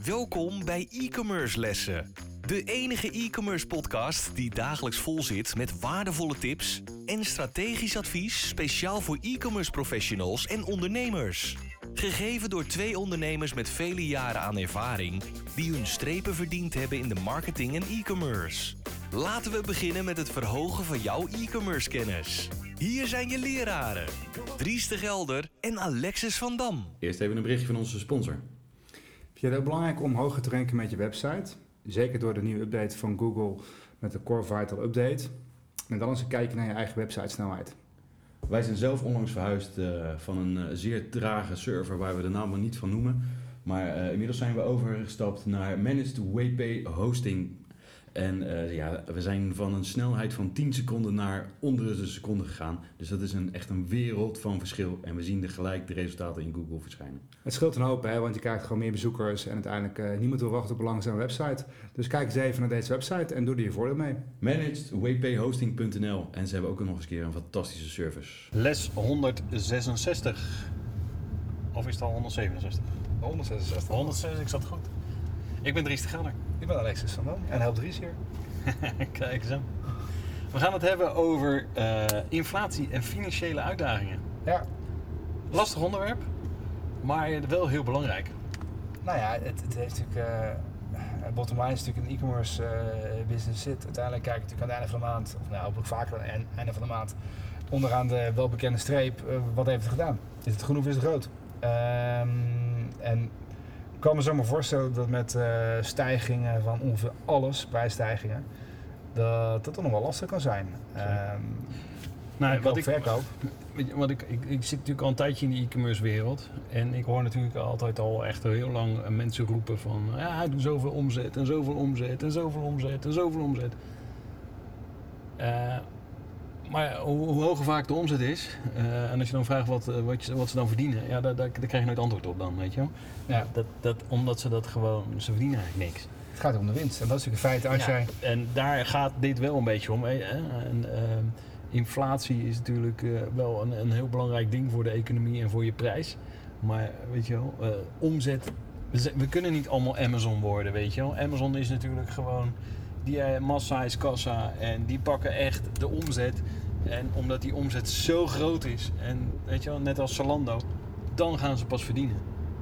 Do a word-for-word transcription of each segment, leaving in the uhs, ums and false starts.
Welkom bij e-commerce lessen. De enige e-commerce podcast die dagelijks vol zit met waardevolle tips en strategisch advies speciaal voor e-commerce professionals en ondernemers. Gegeven door twee ondernemers met vele jaren aan ervaring die hun strepen verdiend hebben in de marketing en e-commerce. Laten we beginnen met het verhogen van jouw e-commerce kennis. Hier zijn je leraren, Dries de Gelder en Alexis van Dam. Eerst even een berichtje van onze sponsor. Vind je het ook belangrijk om hoger te ranken met je website? Zeker door de nieuwe update van Google met de Core Vital Update. En dan eens een kijkje naar je eigen websitesnelheid. Wij zijn zelf onlangs verhuisd uh, van een uh, zeer trage server waar we de naam maar niet van noemen. Maar uh, inmiddels zijn we overgestapt naar Managed W P Hosting. En uh, ja, we zijn van een snelheid van tien seconden naar onder de seconde gegaan. Dus dat is een, echt een wereld van verschil. En we zien er gelijk de resultaten in Google verschijnen. Het scheelt een hoop, hè, want je krijgt gewoon meer bezoekers en uiteindelijk uh, niemand wil wachten op een langzame website. Dus kijk eens even naar deze website en doe er je voordeel mee. Managed W P Hosting punt n l en ze hebben ook nog eens een keer een fantastische service. Les honderdzesenzestig. Of is het al honderdzevenenzestig? honderdzesenzestig. honderdzesenzestig, ik zat goed. Ik ben Dries de Gelder. Ik ben Alexis van Dam en help Dries hier. Kijk eens aan. We gaan het hebben over uh, inflatie en financiële uitdagingen. Ja. Lastig onderwerp, maar wel heel belangrijk. Nou ja, het, het heeft natuurlijk... Uh, bottom line is natuurlijk een e-commerce uh, business zit. Uiteindelijk kijk ik natuurlijk aan het einde van de maand, of nou hopelijk vaker aan het einde van de maand, onderaan de welbekende streep, uh, wat heeft het gedaan? Is het groen of is het rood? Um, en ik kan me zo maar voorstellen dat met uh, stijgingen van ongeveer alles, prijsstijgingen, dat dat toch nog wel lastig kan zijn. Um, nou, wat ik, verkoop. Want ik, ik, ik zit natuurlijk al een tijdje in de e-commerce wereld en ik hoor natuurlijk altijd al echt heel lang mensen roepen van ja, hij doet zoveel omzet en zoveel omzet en zoveel omzet en zoveel omzet. Uh, maar hoe, hoe hoger vaak de omzet is uh, en als je dan vraagt wat, wat, je, wat ze dan verdienen, ja, daar, daar, daar krijg je nooit antwoord op dan, weet je wel. Ja. Dat, dat, omdat ze dat gewoon, ze verdienen eigenlijk niks. Het gaat om de winst en dat is natuurlijk een feit als ja, jij... En daar gaat dit wel een beetje om. Hè? En, uh, inflatie is natuurlijk uh, wel een, een heel belangrijk ding voor de economie en voor je prijs. Maar weet je wel, uh, omzet, we, we kunnen niet allemaal Amazon worden, weet je wel. Amazon is natuurlijk gewoon, die uh, massa is kassa en die pakken echt de omzet. En omdat die omzet zo groot is, en weet je wel, net als Zalando, dan gaan ze pas verdienen.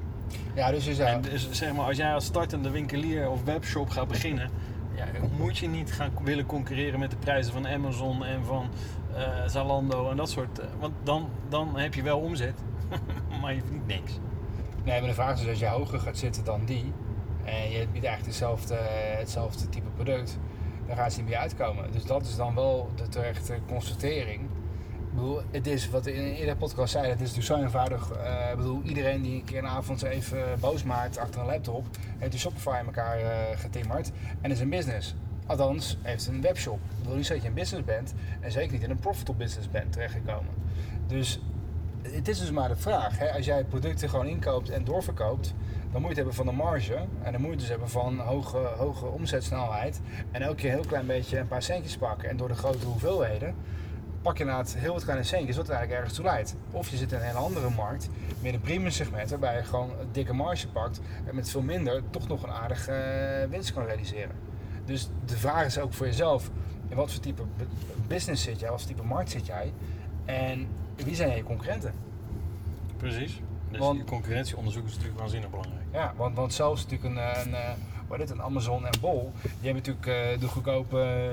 Ja, dus je zou... En dus, zeg maar, als jij als startende winkelier of webshop gaat beginnen, ja, moet je niet gaan willen concurreren met de prijzen van Amazon en van uh, Zalando en dat soort. Uh, want dan, dan heb je wel omzet, maar je verdient niks. Nee, maar de vraag is dus als je hoger gaat zitten dan die en je biedt eigenlijk hetzelfde, hetzelfde type product, dan gaan ze niet meer uitkomen. Dus dat is dan wel de terechte constatering. Ik bedoel, het is wat we in een eerdere podcast zeiden, het is natuurlijk zo eenvoudig. Uh, ik bedoel, iedereen die een keer een avond zo even boos maakt achter een laptop, heeft de Shopify in elkaar uh, getimmerd en is een business. Althans, heeft een webshop. Ik bedoel niet dat je een business bent en zeker niet in een profitable business bent terechtgekomen. Dus het is dus maar de vraag, hè? Als jij producten gewoon inkoopt en doorverkoopt, dan moet je het hebben van de marge en dan moet je het dus hebben van hoge, hoge omzetsnelheid en elke keer een heel klein beetje een paar centjes pakken en door de grote hoeveelheden pak je inderdaad heel wat kleine centjes wat er eigenlijk ergens toe leidt. Of je zit in een hele andere markt, meer een premium segment, waarbij je gewoon een dikke marge pakt en met veel minder toch nog een aardige uh, winst kan realiseren. Dus de vraag is ook voor jezelf, in wat voor type business zit jij, wat voor type markt zit jij en wie zijn je concurrenten? Precies. Dus want, je concurrentieonderzoek is natuurlijk waanzinnig belangrijk. Ja, want, want zelfs natuurlijk een, een, wat is het, een Amazon en Bol, die hebben natuurlijk uh, de goedkope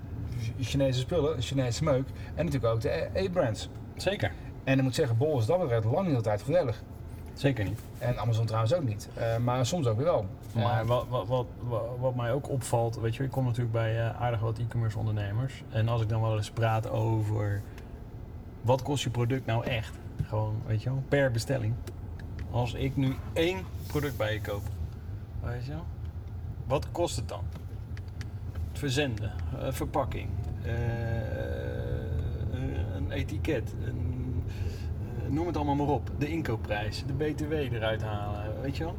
uh, Chinese spullen, Chinese meuk en natuurlijk ook de A-brands. Zeker. En ik moet zeggen, Bol is dat betreft lang niet altijd voordelig. Zeker niet. En Amazon trouwens ook niet, uh, maar soms ook weer wel. Maar uh, wat, wat, wat, wat mij ook opvalt, weet je, ik kom natuurlijk bij uh, aardig wat e-commerce ondernemers. En als ik dan wel eens praat over wat kost je product nou echt, gewoon, weet je wel, per bestelling. Als ik nu één product bij je koop, weet je wel, wat kost het dan? Het verzenden, uh, verpakking, uh, een etiket, een, uh, noem het allemaal maar op. De inkoopprijs, de B T W eruit halen, weet je wel.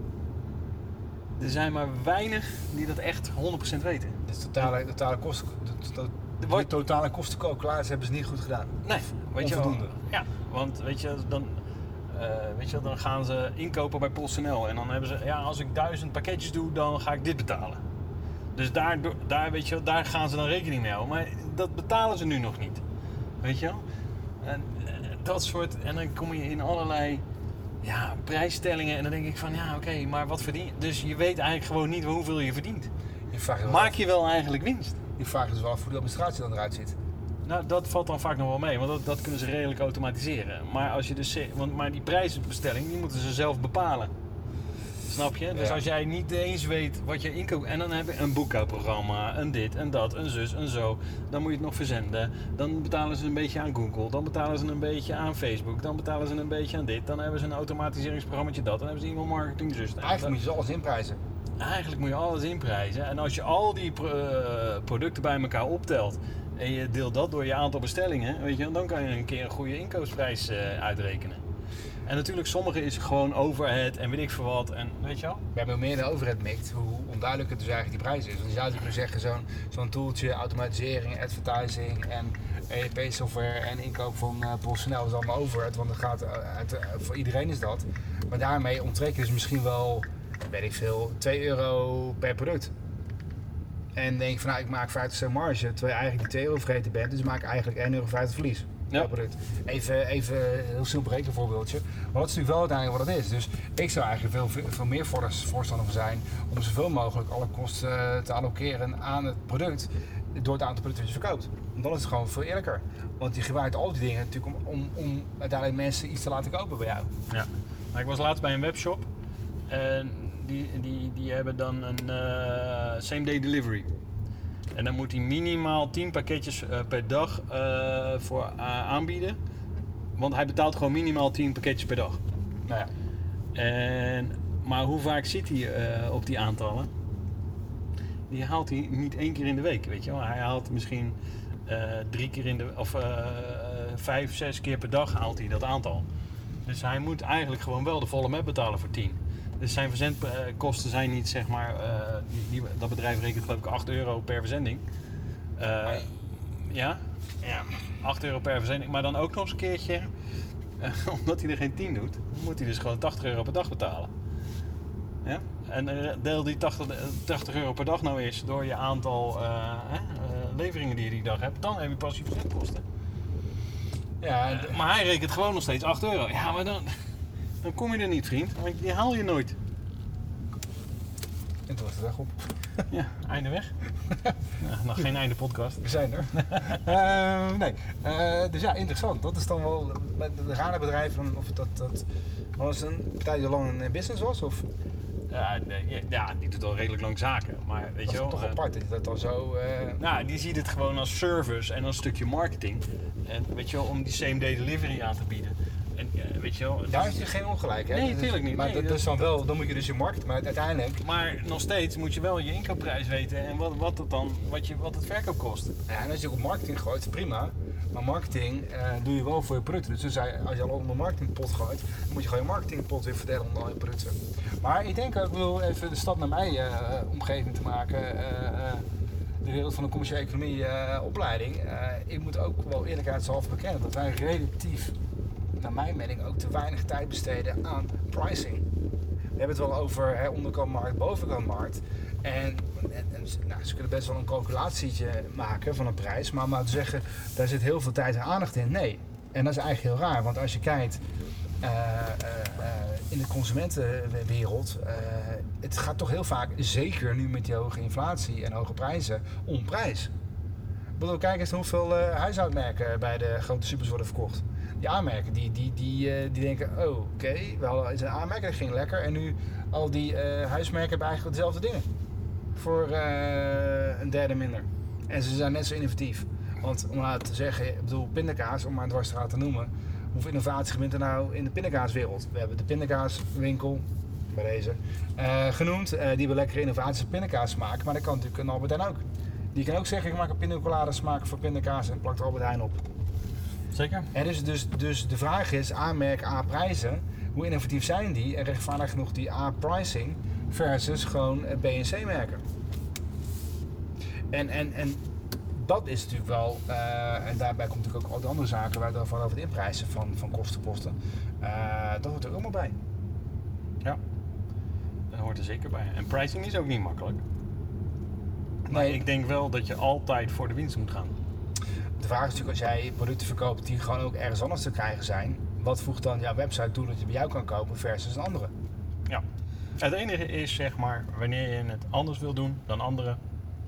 Er zijn maar weinig die dat echt honderd procent weten. De totale, totale kosten, de, de, de, de totale kostencalculatie hebben ze niet goed gedaan. Nee, weet je onvoldoende. wel. Ja, want weet je, dan uh, weet je, dan gaan ze inkopen bij PostNL. En dan hebben ze, ja, als ik duizend pakketjes doe, dan ga ik dit betalen. Dus daar, daar, weet je, daar gaan ze dan rekening mee houden. Maar dat betalen ze nu nog niet. Weet je wel? En dat soort, en dan kom je in allerlei ja, prijsstellingen. En dan denk ik van, ja, oké, okay, maar wat verdien je? Dus je weet eigenlijk gewoon niet hoeveel je verdient. Je Maak je wel eigenlijk winst? Je vraagt dus wel af hoe de administratie dan eruit ziet. Nou, dat valt dan vaak nog wel mee, want dat, dat kunnen ze redelijk automatiseren. Maar, als je dus, want, maar die prijsbestelling, die moeten ze zelf bepalen. Snap je? Dus ja. Als jij niet eens weet wat je inkoopt, en dan heb je een boekhoudprogramma, een dit en dat, een zus en zo. Dan moet je het nog verzenden. Dan betalen ze een beetje aan Google, dan betalen ze een beetje aan Facebook, dan betalen ze een beetje aan dit. Dan hebben ze een automatiseringsprogrammaatje dat, dan hebben ze iemand marketing zus. Eigenlijk moet je alles inprijzen. Eigenlijk moet je alles inprijzen. En als je al die pro- uh, producten bij elkaar optelt en je deelt dat door je aantal bestellingen, weet je, dan kan je een keer een goede inkoopprijs uh, uitrekenen. En natuurlijk, sommige is gewoon overhead en weet ik veel wat. En weet je wel? Ja, maar hoe meer de overhead mikt, hoe onduidelijker dus eigenlijk die prijs is. Want je zou natuurlijk zeggen, zo'n, zo'n toeltje, automatisering, advertising en E R P-software en inkoop van uh, PostNL is allemaal overhead. Want het gaat, uh, het, uh, voor iedereen is dat. Maar daarmee onttrek je dus misschien wel, weet ik veel, twee euro per product. En denk van, nou, ik maak vijftig procent marge, terwijl je eigenlijk die twee euro vergeten bent. Dus maak ik eigenlijk één euro vijftig verlies. Ja. Product. Even, even een heel simpel rekenvoorbeeldje. Maar dat is natuurlijk wel uiteindelijk wat het is. Dus ik zou eigenlijk veel, veel meer voorstander van zijn om zoveel mogelijk alle kosten te allokeren aan het product door het aantal producten dat je verkoopt. Want dan is het gewoon veel eerlijker. Want je gebruikt al die dingen natuurlijk om, om, om uiteindelijk mensen iets te laten kopen bij jou. Ja. Nou, ik was laatst bij een webshop en die, die, die hebben dan een uh, same day delivery. En dan moet hij minimaal tien pakketjes uh, per dag uh, voor uh, aanbieden. Want hij betaalt gewoon minimaal tien pakketjes per dag. Nou ja. En, maar hoe vaak zit hij uh, op die aantallen? Die haalt hij niet één keer in de week, weet je wel. Hij haalt misschien uh, drie keer in de... Of uh, vijf, zes keer per dag haalt hij dat aantal. Dus hij moet eigenlijk gewoon wel de volle map betalen voor tien. Dus zijn verzendkosten zijn niet, zeg maar, uh, die, die, dat bedrijf rekent geloof ik acht euro per verzending. Uh, ja? Ja, acht euro per verzending. Maar dan ook nog eens een keertje, uh, omdat hij er geen tien doet, moet hij dus gewoon tachtig euro per dag betalen. Ja? En uh, deel die tachtig euro per dag nou eens door je aantal uh, uh, leveringen die je die dag hebt, dan heb je pas je verzendkosten. Ja, uh, maar hij rekent gewoon nog steeds acht euro. Ja, maar dan... Dan kom je er niet, vriend, want die haal je nooit. En toen was de weg op. Ja, einde weg. Ja, nog geen einde podcast. We zijn er. uh, nee, uh, dus ja, interessant. Dat is dan wel met de rare bedrijven, of dat, dat was een tijdje lang een business was? Of? Ja, nee, ja, die doet al redelijk lang zaken, maar weet dat je wel. Dat is toch apart, dat dat dan zo... Uh... Nou, die ziet het gewoon als service en als een stukje marketing. En weet je wel, om die same day delivery aan te bieden. En, uh, weet je wel, daar is je geen ongelijk, hè? Nee, natuurlijk niet. Maar nee, dat, dat is dan wel, dan moet je dus je markt, maar uiteindelijk... Maar nog steeds moet je wel je inkoopprijs weten en wat, wat het dan, wat, je, wat het verkoop kost. Ja, en als je op marketing gooit, prima. Maar marketing uh, doe je wel voor je producten. Dus, dus als je al onder een marketingpot gooit, dan moet je gewoon je marketingpot weer verdelen onder al je producten. Maar ik denk ook, ik wil even de stap naar mijn uh, omgeving te maken. Uh, uh, de wereld van de commerciële economie uh, opleiding. Uh, ik moet ook wel eerlijkheidshalve bekennen dat wij relatief, naar mijn mening, ook te weinig tijd besteden aan pricing. We hebben het wel over hè, onderkantmarkt, bovenkantmarkt. En, en, en nou, ze kunnen best wel een calculatietje maken van een prijs, maar om nou te zeggen, daar zit heel veel tijd en aandacht in. Nee. En dat is eigenlijk heel raar, want als je kijkt uh, uh, uh, in de consumentenwereld, uh, het gaat toch heel vaak, zeker nu met die hoge inflatie en hoge prijzen, om prijs. Ik bedoel, kijk eens hoeveel uh, huishoudmerken bij de grote supers worden verkocht. Die aanmerken, die, die, die, uh, die denken, oh oké, okay, we hadden een aanmerk, dat ging lekker. En nu al die uh, huismerken hebben eigenlijk dezelfde dingen. Voor uh, een derde minder. En ze zijn net zo innovatief. Want om nou te zeggen, ik bedoel pindakaas, om maar een dwarsstraat te noemen. Hoeveel innovatie gebeurt er nou in de pindakaaswereld? We hebben de pindakaaswinkel, bij deze, uh, genoemd. Uh, die hebben lekkere innovaties op pindakaas maken. Maar dat kan natuurlijk een Albert Heijn ook. Die kan ook zeggen, ik maak een pinacolade smaak voor pindakaas en plakt Albert Heijn op. Zeker. En dus, dus, dus de vraag is, A-merk, A-prijzen, hoe innovatief zijn die en rechtvaardig genoeg die A-pricing versus gewoon B en C-merken. En, en, en dat is natuurlijk wel, uh, en daarbij komt natuurlijk ook al die andere zaken waar we het over het inprijzen van, van kostenposten. Uh, dat hoort er allemaal bij. Ja, dat hoort er zeker bij. En pricing is ook niet makkelijk. Maar Nee. ik denk wel dat je altijd voor de winst moet gaan. De vraag is natuurlijk, als jij producten verkoopt die gewoon ook ergens anders te krijgen zijn, wat voegt dan jouw website toe dat je bij jou kan kopen versus een andere? Ja. Het enige is, zeg maar, wanneer je het anders wil doen dan anderen.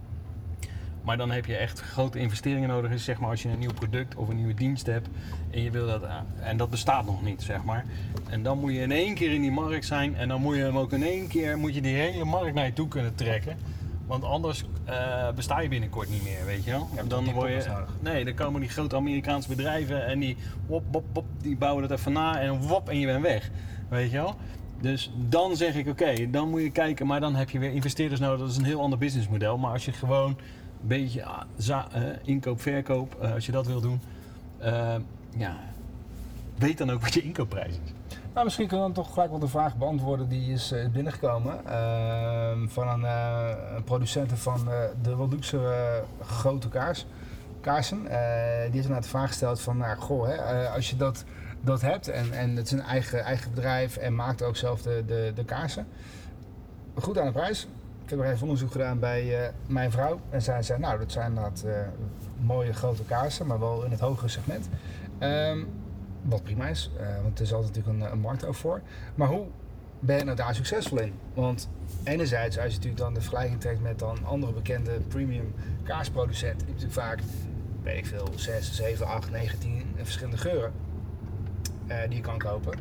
Maar dan heb je echt grote investeringen nodig. Is, zeg maar, als je een nieuw product of een nieuwe dienst hebt en je wil dat, en dat bestaat nog niet, zeg maar. En dan moet je in één keer in die markt zijn en dan moet je hem ook in één keer, moet je die hele markt naar je toe kunnen trekken. Want anders uh, besta je binnenkort niet meer, weet je wel. hebt Dan die word je, koppers nodig. nee, dan komen die grote Amerikaanse bedrijven en die wop, wop, wop, die bouwen het even na en wop en je bent weg, weet je wel. Dus dan zeg ik oké, okay, dan moet je kijken, maar dan heb je weer investeerders nodig. Dat is een heel ander businessmodel. Maar als je gewoon een beetje uh, za- uh, inkoop, verkoop, uh, als je dat wil doen, uh, ja, weet dan ook wat je inkoopprijs is. Nou, misschien kunnen we dan toch gelijk wel de vraag beantwoorden die is uh, binnengekomen uh, van een, uh, een producent van uh, de wat luxere uh, grote kaars, kaarsen. Uh, die heeft inderdaad de vraag gesteld van, nou, goh, hè, uh, als je dat, dat hebt en, en het is een eigen, eigen bedrijf en maakt ook zelf de, de, de kaarsen. Goed aan de prijs. Ik heb er even onderzoek gedaan bij uh, mijn vrouw en zij zei, nou, dat zijn inderdaad uh, mooie grote kaarsen, maar wel in het hogere segment. Um, Wat prima is, uh, want er is altijd natuurlijk een, een markt ook voor. Maar hoe ben je nou daar succesvol in? Want enerzijds, als je natuurlijk dan de vergelijking trekt met dan andere bekende premium kaarsproducenten, die natuurlijk vaak, weet ik veel, zes, zeven, acht, negen, tien verschillende geuren uh, die je kan kopen.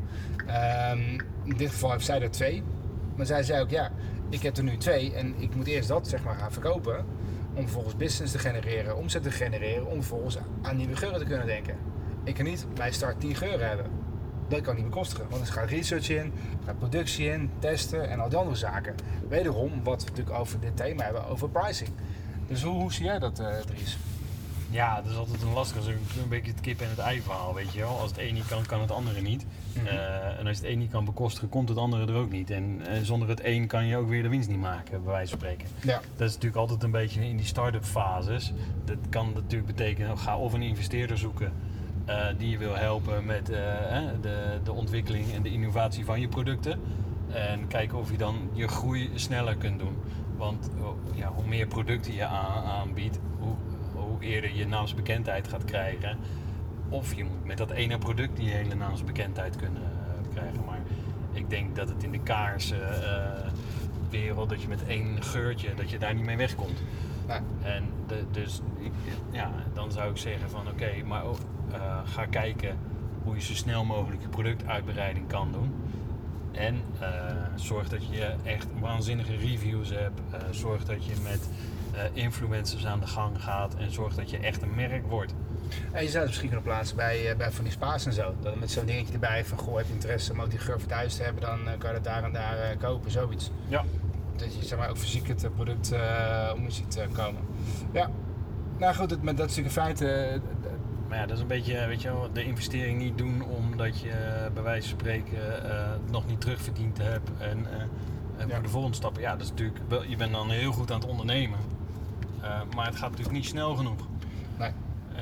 Um, in dit geval heeft zij er twee. Maar zij zei ook, ja, ik heb er nu twee en ik moet eerst dat, zeg maar, gaan verkopen om vervolgens business te genereren, omzet te genereren, om vervolgens aan nieuwe geuren te kunnen denken. Ik kan niet bij start tien geuren hebben. Dat kan ik niet bekostigen. Want er gaat research in, er gaat productie in, testen en al die andere zaken. Wederom, wat we natuurlijk over dit thema hebben, over pricing. Dus hoe, hoe zie jij dat, uh, Dries? Ja, dat is altijd een lastig. Dat is een beetje het kip en het ei verhaal, weet je wel. Als het een niet kan, kan het andere niet. Mm-hmm. Uh, en als je het een niet kan bekostigen, komt het andere er ook niet. En uh, zonder het een kan je ook weer de winst niet maken, bij wijze van spreken. Ja. Dat is natuurlijk altijd een beetje in die start-up fases. Dat kan natuurlijk betekenen, ga of een investeerder zoeken Uh, die je wil helpen met uh, de, de ontwikkeling en de innovatie van je producten. En kijken of je dan je groei sneller kunt doen. Want ja, hoe meer producten je aan, aanbiedt, hoe, hoe eerder je naamsbekendheid gaat krijgen. Of je moet met dat ene product die hele naamsbekendheid kunnen uh, krijgen. Maar ik denk dat het in de kaarswereld, uh, dat je met één geurtje, dat je daar niet mee wegkomt. Nee. En de, dus ik, ja, dan zou ik zeggen van oké, okay, maar ook, uh, ga kijken hoe je zo snel mogelijk je productuitbreiding kan doen. En uh, zorg dat je echt waanzinnige reviews hebt. Uh, zorg dat je met uh, influencers aan de gang gaat. En zorg dat je echt een merk wordt. En je zou het misschien kunnen plaatsen bij, uh, bij van die spa's en zo. Dat met zo'n dingetje erbij van, goh, heb je interesse om ook die geur voor thuis te hebben, dan uh, kan je het daar en daar uh, kopen, zoiets. Ja. Dat je, zeg maar, ook fysiek het uh, product uh, om je ziet uh, komen. Ja. Nou goed, het, dat is natuurlijk een feit. Uh, Maar ja, dat is een beetje, weet je wel, de investering niet doen omdat je uh, bij wijze van spreken uh, nog niet terugverdiend hebt en uh, uh, ja. voor de volgende stappen. Ja, dat is natuurlijk wel, je bent dan heel goed aan het ondernemen, uh, maar het gaat natuurlijk niet snel genoeg. Nee.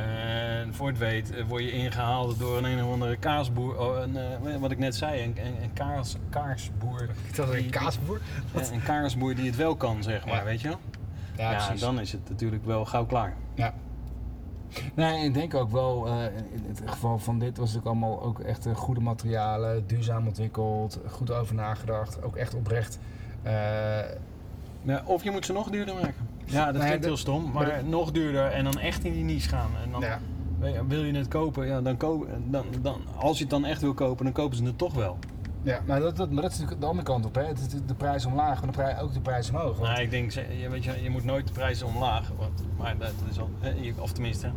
En voor het weet uh, word je ingehaald door een een of andere kaasboer, oh, een, uh, wat ik net zei, een, een, een kaas, kaarsboer. Ik dacht een kaasboer? Een, een kaarsboer die het wel kan, zeg maar, ja. weet je wel? Ja, Ja, precies. dan is het natuurlijk wel gauw klaar. Ja. Nee, ik denk ook wel, uh, in het geval van dit was het ook allemaal ook echt uh, goede materialen, duurzaam ontwikkeld, goed over nagedacht, ook echt oprecht. Uh, Ja, of je moet ze nog duurder maken. Ja, dat nee, klinkt dat, heel stom, maar, maar dat, nog duurder en dan echt in die niche gaan. En dan ja. wil je het kopen, ja, dan koop, dan, dan, als je het dan echt wil kopen, dan kopen ze het toch wel. Ja, maar dat, dat, maar dat is natuurlijk de andere kant op, hè. Het is de prijs omlaag, maar de prijs, ook de prijs omhoog. Nou, ik denk, je, weet je, je moet nooit de prijzen omlaag, want, maar dat is al, of tenminste,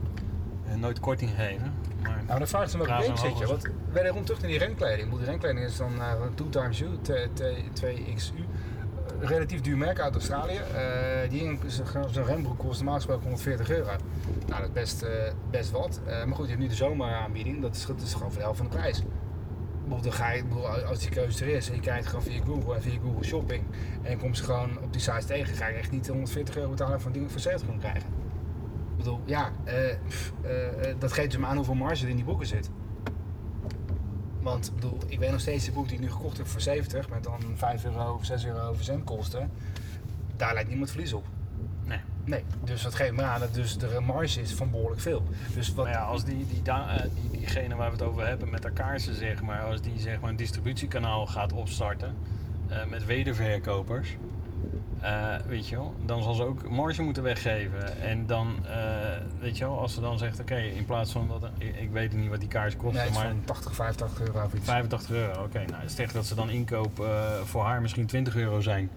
nooit korting geven. Maar, nou, maar de vraag is dan welke week zit je, want wederom terug naar die renkleding. Die renkleding is dan uh, two times U, twee x U. Relatief duur merk uit Australië. Uh, die zo'n renbroek kost normaal gesproken honderdveertig euro. Nou, dat is best, uh, best wat. Uh, maar goed, je hebt nu de zomeraanbieding, dat is, dat is gewoon voor de helft van de prijs. Dan ga je, als die keuze er is en je kijkt gewoon via Google en via Google Shopping en je komt ze gewoon op die sites tegen, ga je echt niet honderdveertig euro betalen voor een ding voor zeventig kunnen krijgen. bedoel, ja, uh, pff, uh, uh, dat geeft dus maar aan hoeveel marge er in die boeken zit. Want bedoel, ik weet nog steeds de boek die ik nu gekocht heb voor zeventig, met dan vijf euro of zes euro verzendkosten. Daar lijkt niemand verlies op. Nee. Nee, dus dat geeft me aan dat dus de marge is van behoorlijk veel. Dus wat... Maar ja, als die, die, da- die, diegene waar we het over hebben met elkaar, zeg maar, als die zeg maar een distributiekanaal gaat opstarten uh, met wederverkopers, uh, weet je wel, dan zal ze ook marge moeten weggeven. En dan, uh, weet je wel, als ze dan zegt, oké, okay, in plaats van dat, ik, ik weet niet wat die kaars kosten, nee, maar van tachtig, vijfentachtig euro of iets. vijfentachtig euro, oké. Okay, nou, stel dat ze dan inkoop uh, voor haar misschien twintig euro zijn.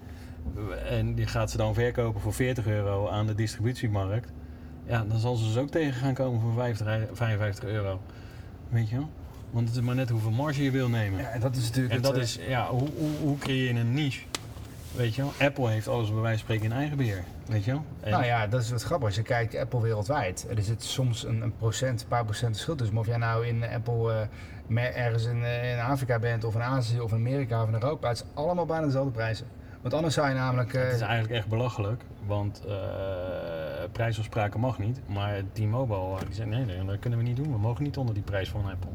En die gaat ze dan verkopen voor veertig euro aan de distributiemarkt. Ja, dan zal ze dus ook tegen gaan komen voor vijftig, vijfenvijftig euro. Weet je wel? Want het is maar net hoeveel marge je wil nemen. Ja, en dat is natuurlijk. En het, dat uh, is, ja, hoe, hoe, hoe creëer je een niche? Weet je wel? Apple heeft alles bij wijze van spreken in eigen beheer. Weet je wel? En nou ja, dat is wat grappig. Als je kijkt Apple wereldwijd, er zit soms een, een procent, een paar procent verschil tussen. Maar of jij nou in Apple uh, ergens in, uh, in Afrika bent, of in Azië, of in Amerika, of in Europa, het is allemaal bijna dezelfde prijzen. Want anders zou je namelijk... Uh... Het is eigenlijk echt belachelijk, want uh, prijsafspraken mag niet. Maar T-Mobile, die zegt nee, nee, dat kunnen we niet doen. We mogen niet onder die prijs van Apple.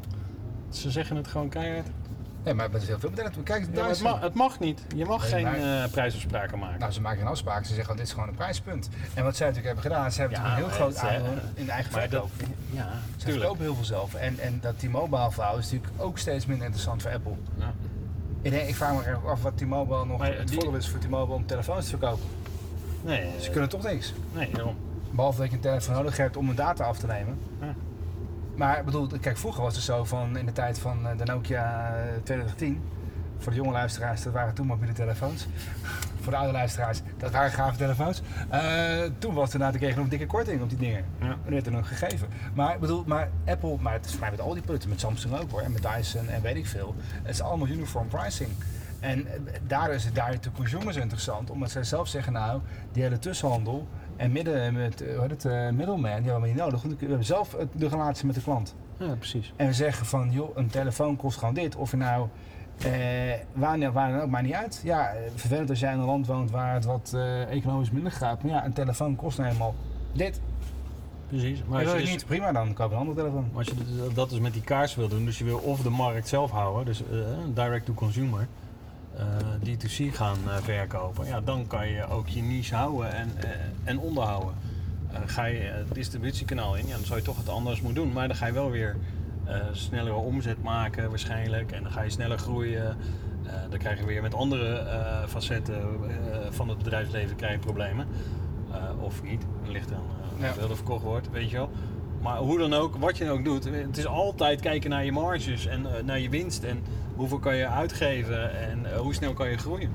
Ze zeggen het gewoon keihard. Nee, maar het is heel veel bedrijven. Kijk, ja, het, mag, het mag niet. Je mag nee, geen maar... uh, prijsafspraken maken. Nou, ze maken geen afspraken. Ze zeggen, oh, dit is gewoon een prijspunt. En wat zij natuurlijk hebben gedaan, ze hebben ja, een heel groot aandeel in de eigen verkoop. Dat, ja, ze tuurlijk. verkopen heel veel zelf. En, en dat T-Mobile verhaal is natuurlijk ook steeds minder interessant voor Apple. Ja. Ik, denk, ik vraag me erg af wat T-Mobile nog maar, het die... voordeel is voor T-Mobile om telefoons te verkopen. Nee. Ze kunnen toch niks. Nee, daarom. Behalve dat je een telefoon nodig hebt om een data af te nemen. Ja. Maar bedoel, kijk, vroeger was het zo van in de tijd van de Nokia tweeduizend tien. Voor de jonge luisteraars, dat waren toen mobiele telefoons. Voor de oude luisteraars, dat waren gave telefoons. Uh, toen was er na te kregen nog een dikke korting op die dingen. Ja. En dat werd er nog gegeven. Maar bedoel, maar Apple, maar het is vrij met al die producten, met Samsung ook hoor, en met Dyson en weet ik veel. Het is allemaal uniform pricing. En daar is het daar de consumers interessant, omdat zij zelf zeggen, nou, die hele tussenhandel en midden, met, hoe heet het, uh, middleman, die hebben we niet nodig. Want we hebben zelf de relatie met de klant. Ja, precies. En we zeggen van, joh, een telefoon kost gewoon dit. Of je nou, uh, waar, waar dan ook, maar niet uit. Ja, vervelend als jij in een land woont waar het wat uh, economisch minder gaat. Maar ja, een telefoon kost nou helemaal dit. Precies. Maar als je wil dus, niet, prima, dan koop je een andere telefoon. Maar als je dat dus met die kaars wil doen, dus je wil of de markt zelf houden, dus uh, direct to consumer, uh, D twee C gaan uh, verkopen, ja, dan kan je ook je niche houden en, uh, en onderhouden. Uh, ga je het distributiekanaal in, ja, dan zou je toch het anders moeten doen, maar dan ga je wel weer uh, snellere omzet maken waarschijnlijk en dan ga je sneller groeien. Uh, dan krijg je weer met andere uh, facetten uh, van het bedrijfsleven krijg je problemen. Uh, of niet, dat ligt dan uh, ja. hoeveel er verkocht wordt, weet je wel. Maar hoe dan ook, wat je dan ook doet, het is altijd kijken naar je marges en uh, naar je winst en hoeveel kan je uitgeven en uh, hoe snel kan je groeien.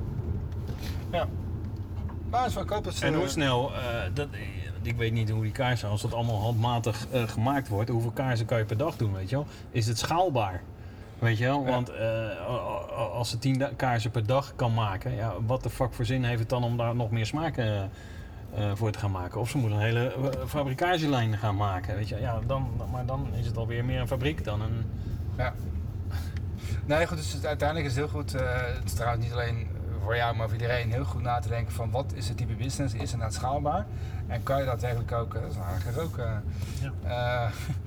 Ja. Maar is wel koop het, uh... En hoe snel, uh, dat, ik weet niet hoe die kaarsen, als dat allemaal handmatig uh, gemaakt wordt, hoeveel kaarsen kan je per dag doen, weet je wel? Is het schaalbaar? Weet je wel, want uh, als ze tien kaarsen per dag kan maken, ja, wat de fuck voor zin heeft het dan om daar nog meer smaken uh, uh, voor te gaan maken? Of ze moeten een hele uh, fabrikagelijn gaan maken, weet je? Ja, dan, maar dan is het alweer meer een fabriek dan een... Ja. Nee, goed, dus uiteindelijk is het heel goed, uh, het is trouwens niet alleen voor jou, maar voor iedereen heel goed na te denken van wat is het type business, is het nou schaalbaar? En kan je dat eigenlijk ook, dat is eigenlijk ook... Uh, ja.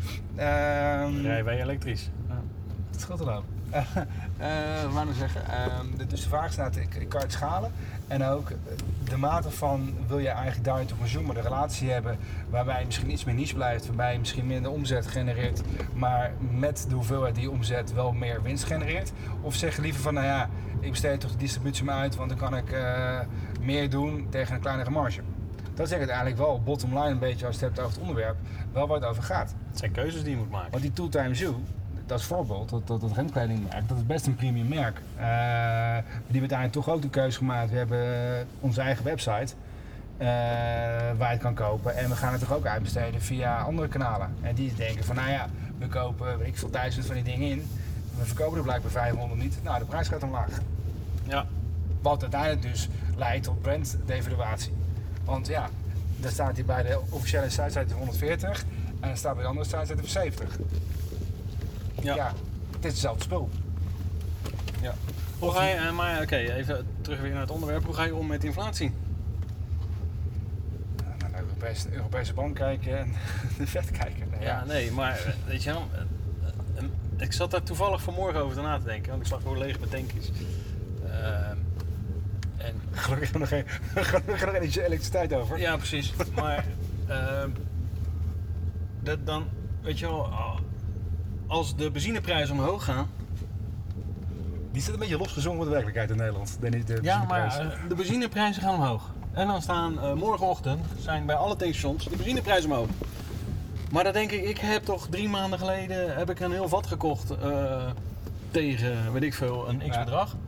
uh, um, Rijden wij elektrisch? Ja. Het scheelt er ook. Uh, uh, maar nou zeggen, uh, dus de vraag is nou, ik, ik kan het schalen en ook de mate van wil je eigenlijk direct to consumer de relatie hebben waarbij je misschien iets meer niche blijft, waarbij je misschien minder omzet genereert, maar met de hoeveelheid die omzet wel meer winst genereert, of zeg je liever van nou ja, ik besteed toch de distributie maar uit, want dan kan ik uh, meer doen tegen een kleinere marge. Dat is uiteindelijk wel bottom line een beetje als je het hebt over het onderwerp, wel waar het over gaat. Het zijn keuzes die je moet maken. Want die Two Times You, dat is voorbeeld, dat, dat, dat rentkledingmerk, dat is best een premium merk. Uh, die hebben uiteindelijk toch ook de keuze gemaakt. We hebben onze eigen website uh, waar je het kan kopen. En we gaan het toch ook uitbesteden via andere kanalen. En die denken van, nou ja, we kopen weet ik veel duizend van die dingen in. We verkopen er blijkbaar vijfhonderd niet. Nou, de prijs gaat omlaag. Ja. Wat uiteindelijk dus leidt tot branddevaluatie. Want ja, daar staat hier bij de officiële site staat honderdveertig en dan staat bij de andere site staat zeventig. Ja. ja, het is hetzelfde spul. Ja. Hoe ga je, uh, maar oké, okay, even terug weer naar het onderwerp. Hoe ga je om met inflatie? Nou, nou, Europese, Europese bank kijken en de vet kijken. Nou, Ja, ja. nee, maar weet je wel, uh, uh, ik zat daar toevallig vanmorgen over na te denken, want ik zag hoe leeg mijn tank is. Uh, en Gelukkig nog geen, gelukkig nog geen elektriciteit over. Ja, precies. Maar uh, dat dan, weet je wel, als de benzineprijzen omhoog gaan. Die zit een beetje losgezongen van de werkelijkheid in Nederland. De, de Ja, maar uh, de benzineprijzen gaan omhoog. En dan staan uh, morgenochtend zijn bij alle tankstations de benzineprijzen omhoog. Maar dan denk ik, ik heb toch drie maanden geleden heb ik een heel vat gekocht uh, tegen, weet ik veel, een x ja. bedrag.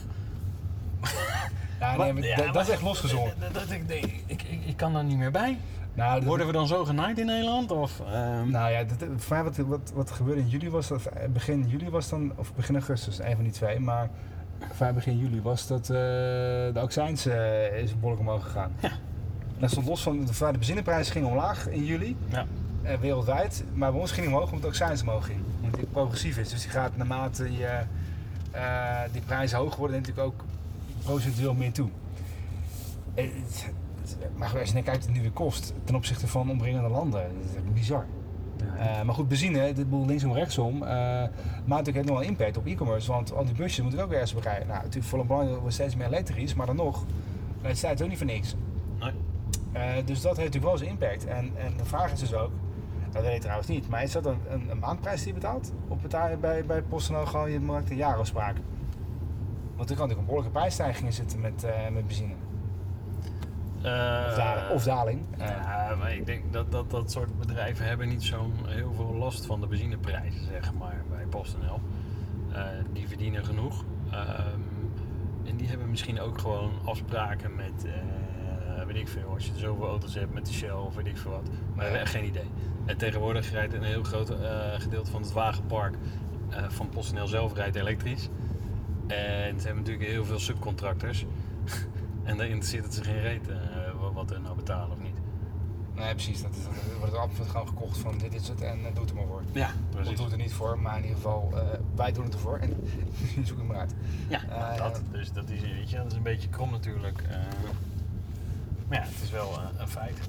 Ja, nee, maar ja, dat, dat maar, is echt losgezongen. Dat, dat, ik, denk, ik, ik, ik kan daar niet meer bij. Nou, dat, Worden we dan zo genaaid in Nederland? Of, um... Nou ja, dat, voor mij wat, wat, wat gebeurde in juli was dat, begin juli was dan, of begin augustus, een van die twee, maar voor begin juli was dat uh, de accijns uh, is behoorlijk omhoog gegaan. Ja. Dat stond los van, de, de benzineprijs ging omlaag in juli, ja. uh, wereldwijd, maar bij ons ging die omhoog omdat de accijns omhoog ging. Omdat die progressief is, dus die gaat naarmate je, uh, die prijzen hoog worden natuurlijk ook procentueel meer toe. Uh, Maar als je dan kijkt wat het nu weer kost ten opzichte van omringende landen, dat is echt bizar. Ja. Uh, maar goed, benzine, dit boel linksom rechtsom, uh, maakt natuurlijk nog wel impact op e-commerce, want al die busjes moeten ook ergens bereiken. Nou, natuurlijk voor een belangrijk wordt steeds meer elektrisch, maar dan nog, het staat ook niet voor niks. Nee. Uh, dus dat heeft natuurlijk wel zijn impact. En, en de vraag is dus ook, dat weet ik trouwens niet, maar is dat een, een, een maandprijs die je betaalt? Of betaal je bij, bij PostNL gewoon je maakt een jaarafspraak? Want er kan natuurlijk een behoorlijke prijsstijging zitten met, uh, met benzine. Uh, Of daling. Of daling. Ja, maar ik denk dat, dat dat soort bedrijven hebben niet zo'n heel veel last van de benzineprijzen, zeg maar, bij PostNL. Uh, die verdienen genoeg. Um, en die hebben misschien ook gewoon afspraken met, uh, weet ik veel, als je er zoveel auto's hebt met de Shell of weet ik veel wat. Maar we hebben echt geen idee. En tegenwoordig rijdt een heel groot uh, gedeelte van het wagenpark uh, van PostNL zelf rijdt elektrisch. En ze hebben natuurlijk heel veel subcontractors. En daar interesseert het ze geen reet uh, wat er nou betalen of niet. Nee, precies. Dat, is, dat wordt er altijd gewoon gekocht van dit is het en uh, doe het er maar voor. Ja, precies. Of doe het er niet voor, maar in ieder geval, uh, wij doen het ervoor en zoek het maar uit. Ja, uh, dat, dus dat is, weet je, dat is een beetje krom natuurlijk. Uh, maar ja, het is wel uh, een feit.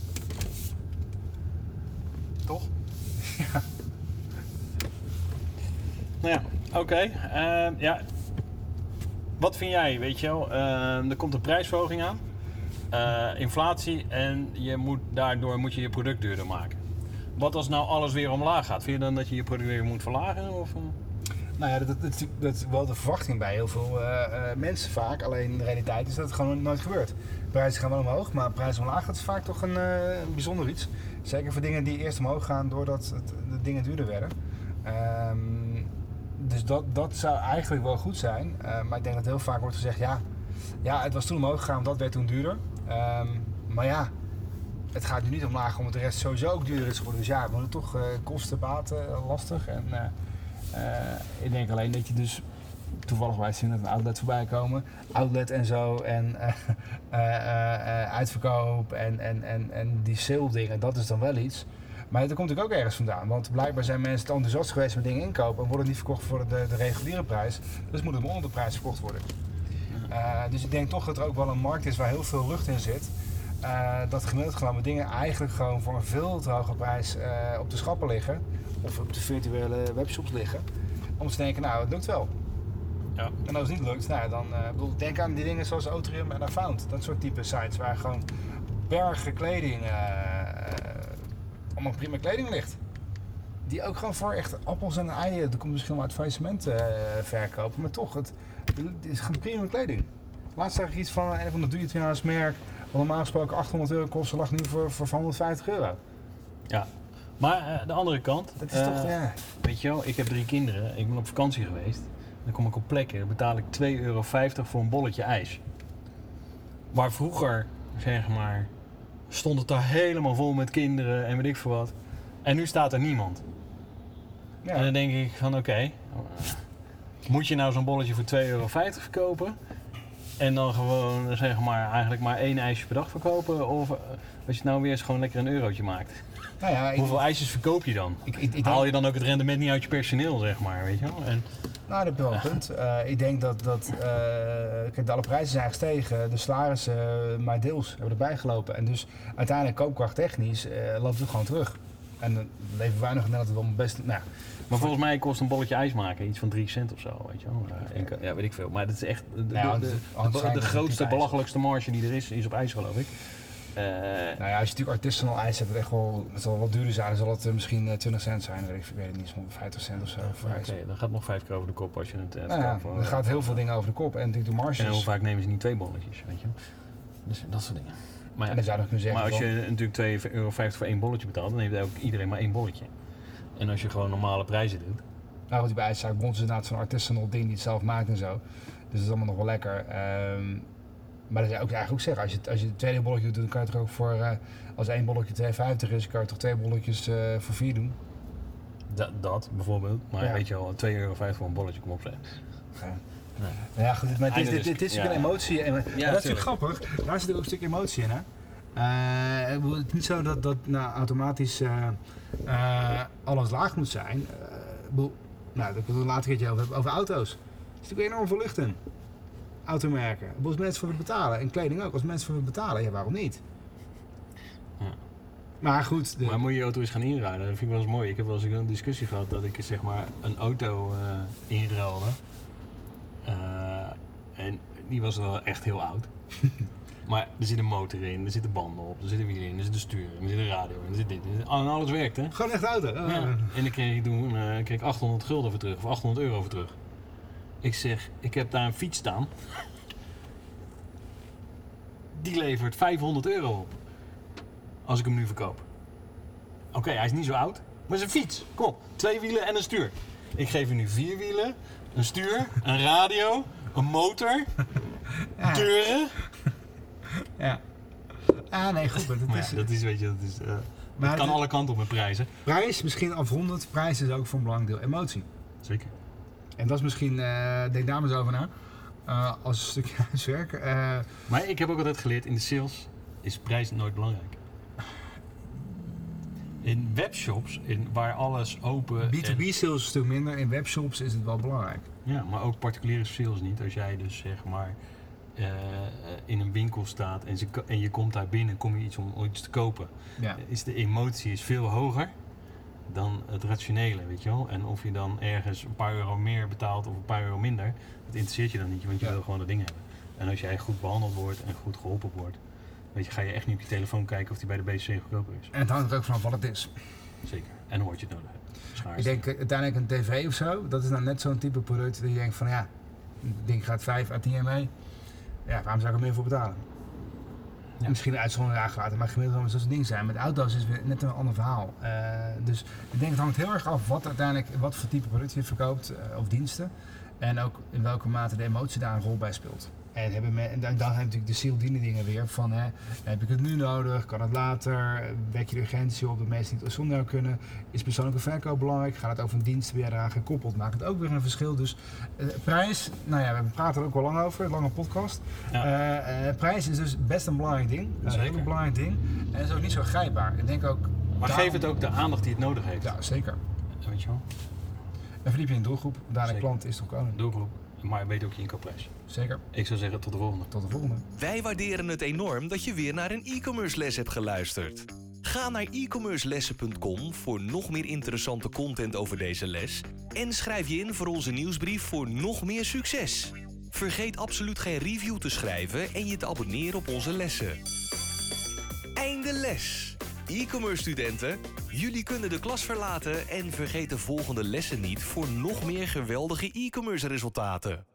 Toch? Ja. Nou ja, oké. Okay. Uh, ja. Wat vind jij, weet je wel? Uh, er komt een prijsverhoging aan. Uh, inflatie en je moet, daardoor moet je je product duurder maken. Wat als nou alles weer omlaag gaat? Vind je dan dat je je product weer moet verlagen? Of? Nou ja, dat, dat, dat, dat is wel de verwachting bij heel veel uh, uh, mensen vaak. Alleen de realiteit is dat het gewoon nooit gebeurt. Prijzen gaan wel omhoog, maar prijzen omlaag dat is vaak toch een, uh, een bijzonder iets. Zeker voor dingen die eerst omhoog gaan doordat het, de dingen duurder werden. Um, dus dat, dat zou eigenlijk wel goed zijn. Uh, maar ik denk dat heel vaak wordt gezegd, ja, ja het was toen omhoog gegaan, dat werd toen duurder. Um, maar ja, het gaat nu niet omlaag omdat de rest sowieso ook duurder is geworden. Dus ja, we moeten toch uh, kosten, baten, uh, lastig. En, uh, uh, ik denk alleen dat je dus toevallig wij zien dat een outlet voorbij komen. Outlet en zo en uh, uh, uh, uitverkoop en, en, en, en die sale dingen, dat is dan wel iets. Maar dat komt natuurlijk ook ergens vandaan, want blijkbaar zijn mensen te enthousiast geweest met dingen inkopen en worden niet verkocht voor de, de reguliere prijs. Dus moet het onder de prijs verkocht worden. Uh, dus ik denk toch dat er ook wel een markt is waar heel veel lucht in zit. Uh, dat gemiddeld genomen dingen eigenlijk gewoon voor een veel te hoge prijs uh, op de schappen liggen. Of op de virtuele webshops liggen. Om te denken, nou het lukt wel. Ja. En als het niet lukt, nou, dan uh, bedoel, denk aan die dingen zoals Otrium en Afound. Dat soort type sites waar gewoon bergen kleding, uh, uh, allemaal prima kleding ligt. Die ook gewoon voor echt appels en eieren, dat komt misschien wel uit faillissement uh, verkopen, maar toch, het, het is gewoon prima kleding. Laatst zag ik iets van een van de doe-je-het-tweedehands merk, wat normaal gesproken achthonderd euro kost, lag nu voor, voor honderdvijftig euro. Ja, maar uh, de andere kant, dat is uh, toch, ja. Weet je wel, ik heb drie kinderen, ik ben op vakantie geweest, dan kom ik op plekken, dan betaal ik twee euro vijftig voor een bolletje ijs. Waar vroeger, zeg maar, stond het daar helemaal vol met kinderen en weet ik veel wat. En nu staat er niemand. Ja. En dan denk ik van oké, okay, moet je nou zo'n bolletje voor twee euro vijftig verkopen? En dan gewoon, zeg maar, eigenlijk maar één ijsje per dag verkopen? Of uh, als je nou weer eens gewoon lekker een eurotje maakt? Nou ja, ik, Hoeveel ijsjes verkoop je dan? ik, ik, ik Haal denk, je dan ook het rendement niet uit je personeel, zeg maar, weet je wel? En, nou, dat is wel een punt. Uh, ik denk dat, dat uh, kijk, de alle prijzen zijn gestegen, de salarissen uh, maar deels hebben erbij gelopen. En dus uiteindelijk koopkrachttechnisch uh, loopt het gewoon terug. En dan leven we weinig en dat het wel best... Nou, maar volgens mij kost een bolletje ijs maken iets van drie cent of zo, weet je wel? Uh, enkel, ja, weet ik veel. Maar dat is echt de, de, Nou ja, de, het is- de, de, de het is grootste, ijs. belachelijkste marge die er is, is op ijs, geloof ik. Uh, nou ja, als je natuurlijk artisanal ijs hebt, het, echt wel, het zal wat duurder zijn, dan zal het uh, misschien uh, twintig cent zijn, weet ik, ik weet het niet, zo'n vijftig cent of zo voor Oké, ijs. okay, dan gaat nog vijf keer over de kop als je het uh, Nou ja, verkoopt. er gaat heel veel dingen over de kop en natuurlijk de marges. En hoe vaak nemen ze niet twee bolletjes, weet je wel? Dus dat soort dingen. Maar, En ja, dan zou je nog kunnen zeggen maar als van- je natuurlijk twee euro vijftig voor één bolletje betaalt, dan heeft ook iedereen maar één bolletje. En als je gewoon normale prijzen doet. Nou goed, bij IJszaak Bond is inderdaad zo'n artisanal ding die het zelf maakt en zo. Dus dat is allemaal nog wel lekker. Um, maar dat zou ik eigenlijk ook zeggen, als je, als je het tweede bolletje doet, dan kan je toch ook voor, uh, als één bolletje twee vijftig is, kan je toch twee bolletjes uh, voor vier doen. Dat, dat bijvoorbeeld. Maar Ja. weet je wel, twee euro vijftig voor een bolletje, kom op zeg. Ja. Nee. Nou ja, goed, maar het is, Einde dit, dit is dus- natuurlijk ja. een emotie. En, en dat is tuurlijk. natuurlijk grappig, daar zit natuurlijk ook een stuk emotie in. Hè? Uh, ik bedoel, het is niet zo dat, dat nou, automatisch uh, uh, alles laag moet zijn. Uh, ik bedoel, nou, daar kunnen we later een keertje over hebben, over auto's. Er is natuurlijk enorm veel lucht in. Automerken. Als mensen voor willen betalen, en kleding ook, als mensen voor willen betalen, ja, waarom niet? Ja. Maar goed, de, Maar moet je je auto eens gaan inruilen? Dat vind ik wel eens mooi. Ik heb wel eens een discussie gehad dat ik zeg maar een auto uh, inruilde. Uh, en die was wel echt heel oud. Maar er zit een motor in, er zitten banden op, er zit een wiel in, er zit een stuur, er zit een radio in, er zit dit. En alles werkt, hè? gewoon echt auto. Oh, Ja. En dan kreeg ik toen uh, kreeg ik achthonderd gulden voor terug, of achthonderd euro voor terug. Ik zeg, ik heb daar een fiets staan. Die levert vijfhonderd euro op. Als ik hem nu verkoop. Oké, okay, hij is niet zo oud, maar het is een fiets. Kom, twee wielen en een stuur. Ik geef je nu vier wielen, een stuur, een radio, een motor, Ja. deuren. Ja. Ah, nee, goed, maar dat Maar is... ja, dat is, weet je, dat is... Uh, Maar het kan het- alle kanten op met prijzen. Prijs, misschien afrondend, prijs is ook voor een belangrijk deel emotie. Zeker. En dat is misschien, uh, denk daar maar eens over na, uh, als een stukje huiswerk. Uh, Maar ik heb ook altijd geleerd, in de sales is prijs nooit belangrijk. In webshops, in, waar alles open... B twee B en- sales is een stuk minder, in webshops is het wel belangrijk. Ja, maar ook particuliere sales niet. Als jij dus zeg maar uh, in een winkel staat en, ze, en je komt daar binnen, kom je iets om iets te kopen. Ja. Is de emotie is veel hoger dan het rationele, weet je wel. En of je dan ergens een paar euro meer betaalt of een paar euro minder, dat interesseert je dan niet, want je Ja. wil gewoon dat ding hebben. En als jij goed behandeld wordt en goed geholpen wordt, weet je, ga je echt niet op je telefoon kijken of die bij de B C goedkoper is. En het hangt er ook vanaf wat het is. Zeker. En hoe hard je het nodig hebt. Schaarste. Ik denk uh, uiteindelijk een tv of zo, dat is nou net zo'n type product dat je denkt van ja, het ding gaat vijf à tien mee. Ja, waarom zou ik er meer voor betalen? Ja. Misschien een uitzondering gelaten, maar gemiddeld zal het zo'n ding zijn. Met auto's is het weer net een ander verhaal. Uh, dus ik denk het hangt heel erg af wat uiteindelijk, wat voor type product je verkoopt uh, of diensten. En ook in welke mate de emotie daar een rol bij speelt. En, hebben me, en dan, dan heb je natuurlijk de zieldiene dingen weer van hè, heb ik het nu nodig, kan het later, wek je de urgentie op dat mensen niet zonder kunnen, is persoonlijke verkoop belangrijk, gaat het over een dienst weer eraan gekoppeld, maakt het ook weer een verschil. Dus uh, prijs, nou ja, we praten er ook wel lang over, een lange podcast. Ja. Uh, uh, prijs is dus best een belangrijk ding, een Zeker. heel belangrijk ding en is ook niet zo grijpbaar. Ik denk ook... Maar daarom- geef het ook de aandacht die het nodig heeft. Ja, zeker. Weet je wel? En verdiep je in een doelgroep, daar een Zeker. klant is toch koning. Doelgroep. Maar weet ook je inkoopprijs. Zeker. Ik zou zeggen tot de volgende. Tot de volgende. Wij waarderen het enorm dat je weer naar een e-commerce les hebt geluisterd. Ga naar e commerce lessen punt com voor nog meer interessante content over deze les en schrijf je in voor onze nieuwsbrief voor nog meer succes. Vergeet absoluut geen review te schrijven en je te abonneren op onze lessen. Einde les! E-commerce studenten, jullie kunnen de klas verlaten en vergeet de volgende lessen niet voor nog meer geweldige e-commerce resultaten.